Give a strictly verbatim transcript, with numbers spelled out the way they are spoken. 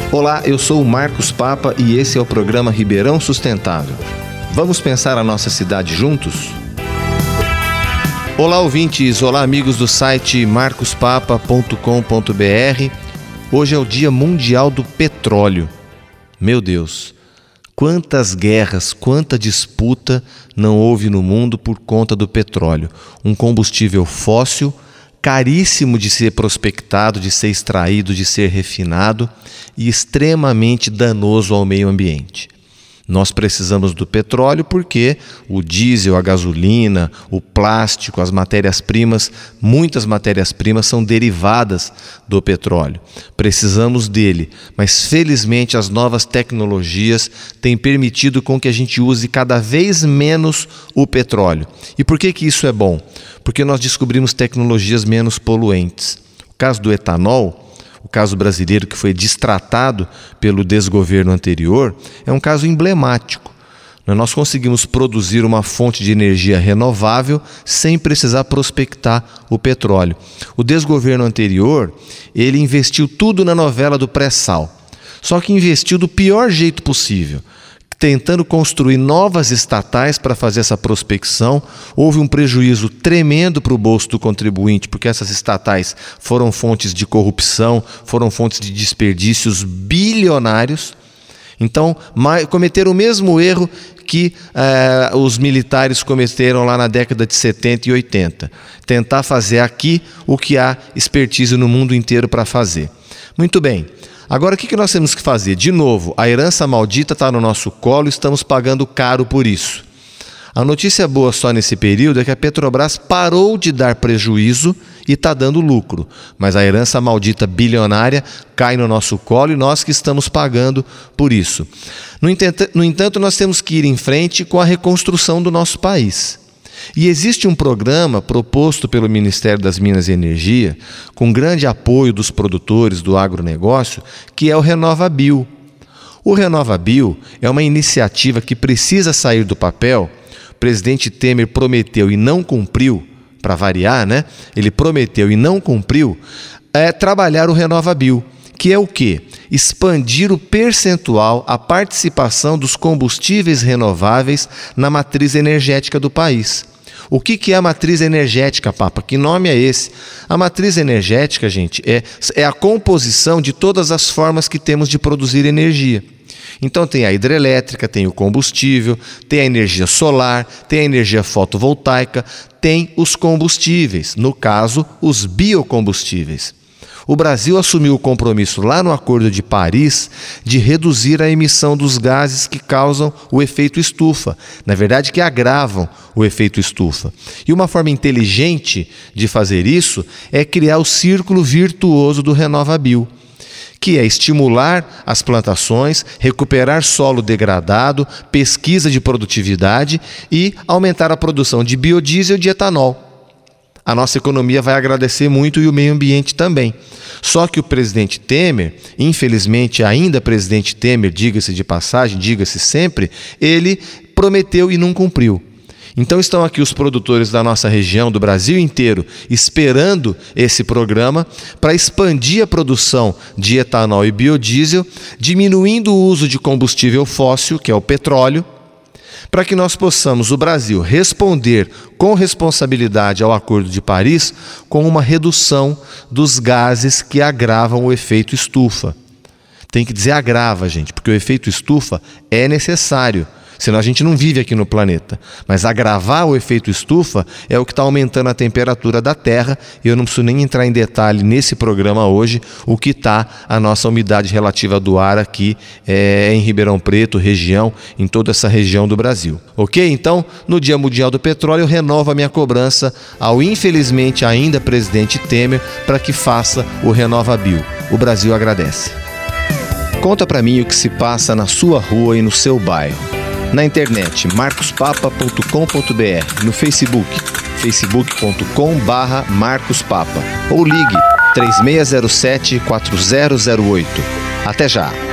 Olá, eu sou o Marcos Papa e esse é o programa Ribeirão Sustentável. Vamos pensar a nossa cidade juntos? Olá, ouvintes! Olá, amigos do site marcos papa ponto com ponto b r. Hoje é o Dia Mundial do Petróleo. Meu Deus, quantas guerras, quanta disputa não houve no mundo por conta do petróleo. Um combustível fóssil, caríssimo de ser prospectado, de ser extraído, de ser refinado e extremamente danoso ao meio ambiente. Nós precisamos do petróleo porque o diesel, a gasolina, o plástico, as matérias-primas, muitas matérias-primas são derivadas do petróleo. Precisamos dele, mas felizmente as novas tecnologias têm permitido com que a gente use cada vez menos o petróleo. E por que que isso é bom? Porque nós descobrimos tecnologias menos poluentes. O caso do etanol, o caso brasileiro que foi destratado pelo desgoverno anterior, é um caso emblemático. Nós conseguimos produzir uma fonte de energia renovável sem precisar prospectar o petróleo. O desgoverno anterior, ele investiu tudo na novela do pré-sal, só que investiu do pior jeito possível, tentando construir novas estatais para fazer essa prospecção. Houve um prejuízo tremendo para o bolso do contribuinte, porque essas estatais foram fontes de corrupção, foram fontes de desperdícios bilionários. Então, cometeram o mesmo erro que eh, os militares cometeram lá na década de setenta e oitenta. Tentar fazer aqui o que há expertise no mundo inteiro para fazer. Muito bem. Agora, o que nós temos que fazer? De novo, a herança maldita está no nosso colo e estamos pagando caro por isso. A notícia boa só nesse período é que a Petrobras parou de dar prejuízo e está dando lucro. Mas a herança maldita bilionária cai no nosso colo e nós que estamos pagando por isso. No entanto, no entanto, nós temos que ir em frente com a reconstrução do nosso país. E existe um programa proposto pelo Ministério das Minas e Energia, com grande apoio dos produtores do agronegócio, que é o RenovaBio. O RenovaBio é uma iniciativa que precisa sair do papel. O presidente Temer prometeu e não cumpriu, para variar, né? Ele prometeu e não cumpriu, é trabalhar o RenovaBio, que é o quê? Expandir o percentual, a participação dos combustíveis renováveis na matriz energética do país. O que que é a matriz energética, Papa? Que nome é esse? A matriz energética, gente, é, é a composição de todas as formas que temos de produzir energia. Então tem a hidrelétrica, tem o combustível, tem a energia solar, tem a energia fotovoltaica, tem os combustíveis, no caso, os biocombustíveis. O Brasil assumiu o compromisso lá no Acordo de Paris de reduzir a emissão dos gases que causam o efeito estufa, na verdade que agravam o efeito estufa. E uma forma inteligente de fazer isso é criar o círculo virtuoso do RenovaBio, que é estimular as plantações, recuperar solo degradado, pesquisa de produtividade e aumentar a produção de biodiesel e de etanol. A nossa economia vai agradecer muito e o meio ambiente também. Só que o presidente Temer, infelizmente ainda presidente Temer, diga-se de passagem, diga-se sempre, ele prometeu e não cumpriu. Então estão aqui os produtores da nossa região, do Brasil inteiro, esperando esse programa para expandir a produção de etanol e biodiesel, diminuindo o uso de combustível fóssil, que é o petróleo, para que nós possamos, o Brasil, responder com responsabilidade ao Acordo de Paris com uma redução dos gases que agravam o efeito estufa. Tem que dizer agrava, gente, porque o efeito estufa é necessário. Senão a gente não vive aqui no planeta. Mas agravar o efeito estufa é o que está aumentando a temperatura da Terra. E eu não preciso nem entrar em detalhe nesse programa hoje o que está a nossa umidade relativa do ar aqui é, em Ribeirão Preto, região, em toda essa região do Brasil. Ok? Então, no Dia Mundial do Petróleo, eu renovo a minha cobrança ao infelizmente ainda presidente Temer para que faça o RenovaBio. O Brasil agradece. Conta para mim o que se passa na sua rua e no seu bairro. Na internet, marcos papa ponto com ponto b r, no Facebook, facebook ponto com barra marcos papa, ou ligue três seis zero sete, quatro zero zero oito. Até já!